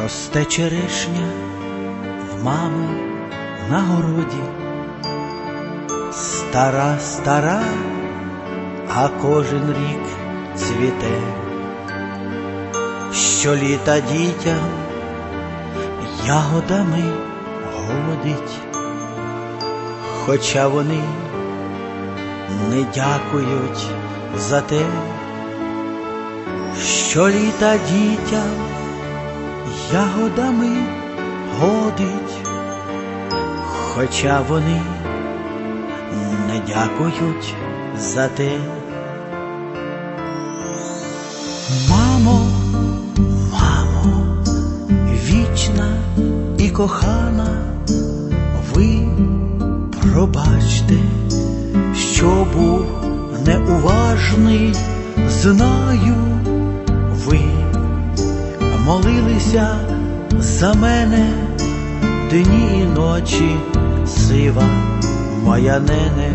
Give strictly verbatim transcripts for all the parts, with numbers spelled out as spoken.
Росте черешня в мами на городі, стара, стара, а кожен рік цвіте. Щоліта дітям ягодами годить, хоча вони не дякують за те. Щоліта дітям ягодами годить, хоча вони не дякують за те. Мамо, мамо, вічна і кохана, ви пробачте, що був неуважний, знаю, ви молилися за мене дні і ночі, сива моя нене.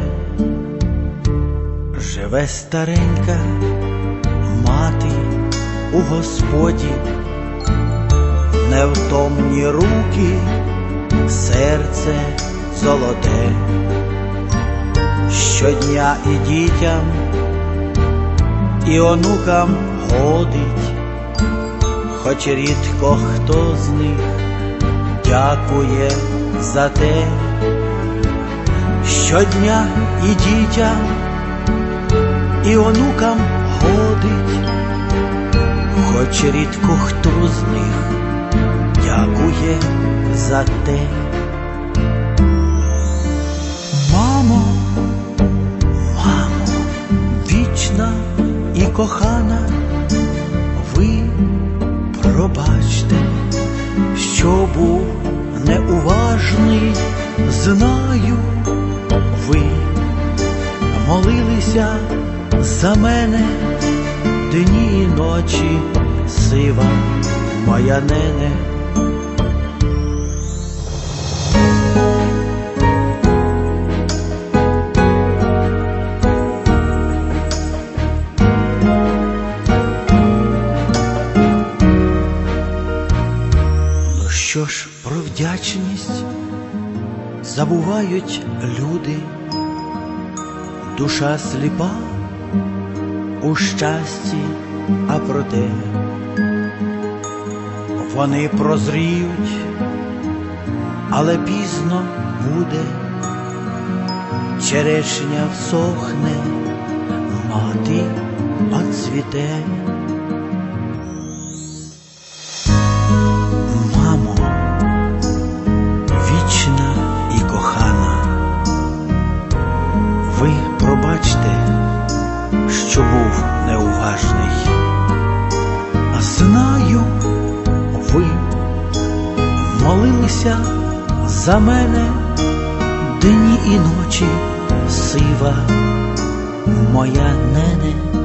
Живе старенька мати у Господі, невтомні руки, серце золоте. Щодня і дітям, і онукам годить, хоч рідко хто з них дякує за те. Щодня і дітям, і онукам годить, хоч рідко хто з них дякує за те. Мамо, мамо, вічна і кохана, ви пробачте, що був неуважний, знаю, ви молилися за мене дні і ночі, сива моя нене. Що ж, про вдячність забувають люди, душа сліпа у щасті, а проте вони прозріють, але пізно буде, черешня всохне, мати оцвіте. Ви пробачте, що був неуважний, а знаю, ви молилися за мене дні і ночі, сива моя нене.